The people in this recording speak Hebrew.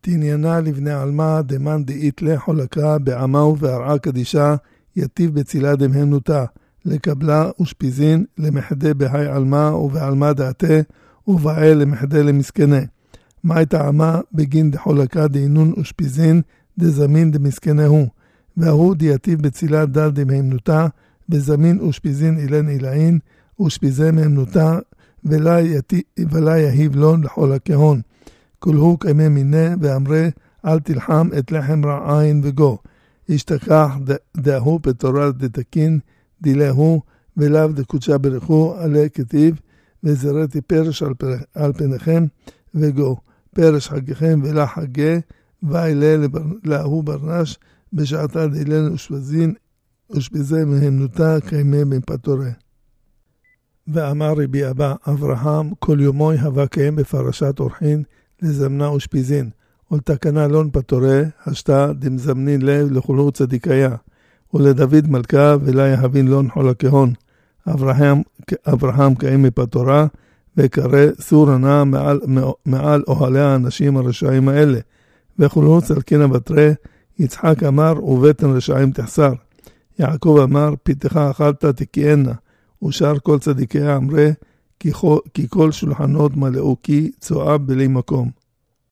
תעניינה לבני עלמה דמן דאית לחולקה בעמהו והרעה קדישה יטיב בצילה דמהמנותה לקבלה ושפיזין למחדה בהי עלמה ובעלמה דעתה ובעל למחדה למסכנה. מה הייתה עמה בגין דחולקה דאינון ושפיזין דזמין דמסכנהו והוא דיטיב בצילה דל דמהמנותה בזמין ושפיזין אילן אילאין ושפיזי מהמנותה ולה יהיב לו לחולקהון. כולהו קיימי מיני ואמרה אל תלחם את לחם רע עין וגו. השתכח דאהו בתורה דתקין דילהו ולאו דקודשה ברכו עלי כתיב וזרתי פרש על פניכם וגו. פרש חגיכם ולה חגה ואילה לאהו ברנש בשעתה דילן ושפיזי מהמנותה קיימי מפתורה. ואמר רבי אבא אברהם כל יומוי הווה קיים בפרשת אורחין לזמנה ושפיזין ולתקנה לון פתורה השתה דמזמנין לב לכולו צדיקיה ולדוד מלכה ולה יהבין לון חולקהון. אברהם קיים מפתורה וקרא סור ענה מעל אוהלי האנשים הרשעים האלה וכולו צלקינה בתרה. יצחק אמר ובטן רשעים תחסר. יעקב אמר פיתך אכלת תקיענה ושאר כל צדיקיה אמרה כי כל שולחנות מלאו כי צועה בלי מקום.